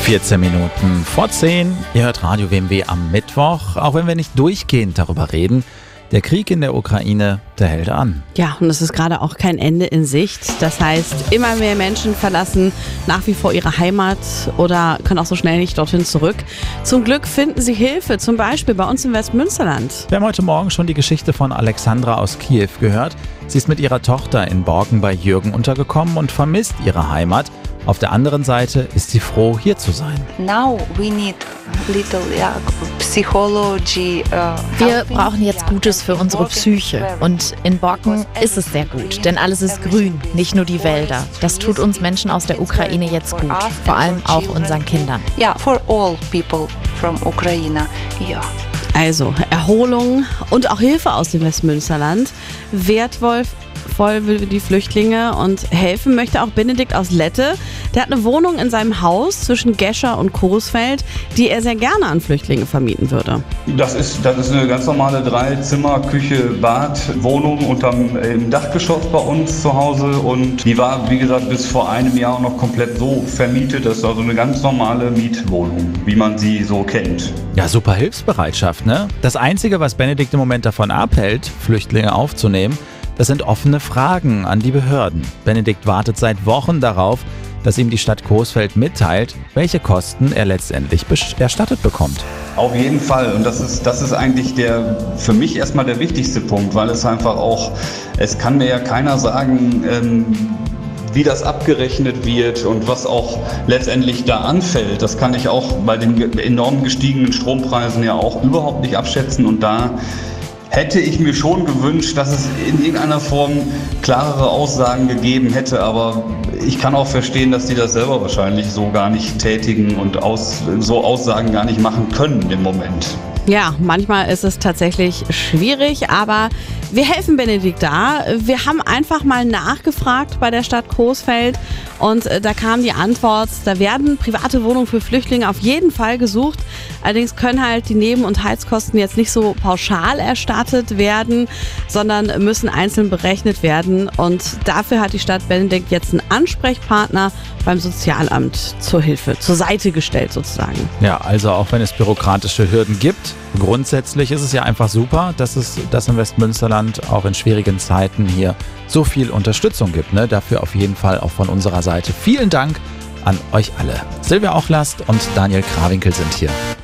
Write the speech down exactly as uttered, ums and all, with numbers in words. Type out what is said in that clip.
vierzehn Minuten vor zehn. Ihr hört Radio W M W am Mittwoch, auch wenn wir nicht durchgehend darüber reden. Der Krieg in der Ukraine, der hält an. Ja, und es ist gerade auch kein Ende in Sicht. Das heißt, immer mehr Menschen verlassen nach wie vor ihre Heimat oder können auch so schnell nicht dorthin zurück. Zum Glück finden sie Hilfe, zum Beispiel bei uns im Westmünsterland. Wir haben heute Morgen schon die Geschichte von Alexandra aus Kiew gehört. Sie ist mit ihrer Tochter in Borken bei Jürgen untergekommen und vermisst ihre Heimat. Auf der anderen Seite ist sie froh, hier zu sein. Now we need little yeah, psychology. Uh, Wir brauchen jetzt Gutes für unsere Psyche. Und in Borken ist es sehr gut, denn alles ist grün, nicht nur die Wälder. Das tut uns Menschen aus der Ukraine jetzt gut, vor allem auch unseren Kindern. Ja, for all people from Ukraine. Ja. Also Erholung und auch Hilfe aus dem Westmünsterland. Wertvoll voll für die Flüchtlinge und helfen möchte auch Benedikt aus Lette. Der hat eine Wohnung in seinem Haus zwischen Gescher und Coesfeld, die er sehr gerne an Flüchtlinge vermieten würde. Das ist, das ist eine ganz normale Drei-Zimmer-, Küche-, Bad-Wohnung unterm im Dachgeschoss bei uns zu Hause und die war, wie gesagt, bis vor einem Jahr noch komplett so vermietet. Das ist also eine ganz normale Mietwohnung, wie man sie so kennt. Ja, super Hilfsbereitschaft, ne? Das Einzige, was Benedikt im Moment davon abhält, Flüchtlinge aufzunehmen, das sind offene Fragen an die Behörden. Benedikt wartet seit Wochen darauf, dass ihm die Stadt Coesfeld mitteilt, welche Kosten er letztendlich erstattet bekommt. Auf jeden Fall. Und das ist, das ist eigentlich der, für mich erstmal der wichtigste Punkt, weil es einfach auch, es kann mir ja keiner sagen, ähm, wie das abgerechnet wird und was auch letztendlich da anfällt. Das kann ich auch bei den enorm gestiegenen Strompreisen ja auch überhaupt nicht abschätzen und da hätte ich mir schon gewünscht, dass es in irgendeiner Form klarere Aussagen gegeben hätte, aber ich kann auch verstehen, dass die das selber wahrscheinlich so gar nicht tätigen und aus, so Aussagen gar nicht machen können im Moment. Ja, manchmal ist es tatsächlich schwierig, aber wir helfen Benedikt da. Wir haben einfach mal nachgefragt bei der Stadt Coesfeld und da kam die Antwort, da werden private Wohnungen für Flüchtlinge auf jeden Fall gesucht. Allerdings können halt die Neben- und Heizkosten jetzt nicht so pauschal erstattet werden, sondern müssen einzeln berechnet werden. Und dafür hat die Stadt Benedikt jetzt einen Ansprechpartner beim Sozialamt zur Hilfe, zur Seite gestellt sozusagen. Ja, also auch wenn es bürokratische Hürden gibt, grundsätzlich ist es ja einfach super, dass es das im Westmünsterland auch in schwierigen Zeiten hier so viel Unterstützung gibt. Ne? Dafür auf jeden Fall auch von unserer Seite vielen Dank an euch alle. Silvia Ochlast und Daniel Krawinkel sind hier.